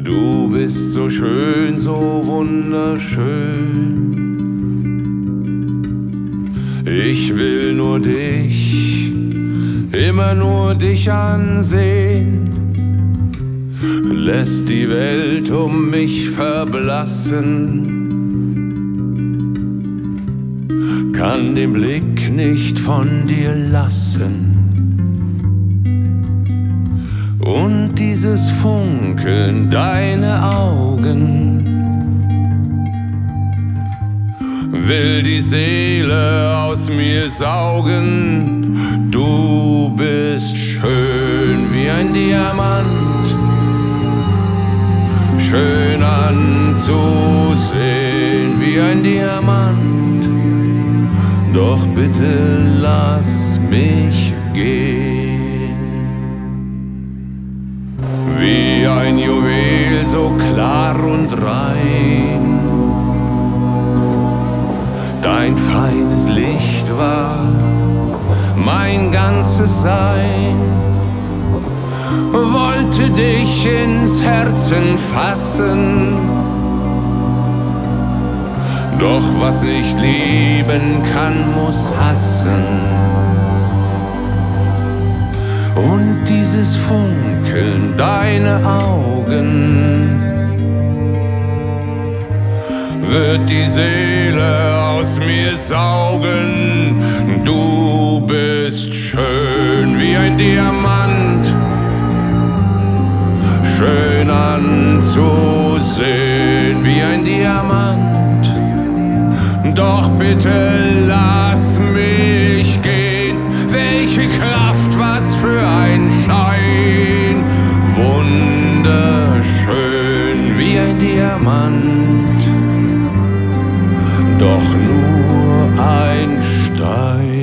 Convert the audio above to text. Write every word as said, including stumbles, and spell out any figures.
Du bist so schön, so wunderschön. Ich will nur dich, immer nur dich ansehen. Lässt die Welt um mich verblassen, kann den Blick nicht von dir lassen. Und dieses Funkeln, deine Augen, will die Seele aus mir saugen. Du bist schön wie ein Diamant, schön anzusehen wie ein Diamant. Doch bitte lass mich gehen. Wie ein Juwel, so klar und rein. Dein feines Licht war mein ganzes Sein. Wollte dich ins Herzen fassen, doch was nicht lieben kann, muss hassen. Und dieses Funkeln, deine Augen, wird die Seele aus mir saugen. Du bist schön wie ein Diamant, schön anzusehen wie ein Diamant. Doch bitte lass mich gehen. Welche Kraft, was für ein Schein. Wunderschön wie ein Diamant, doch nur ein Stein.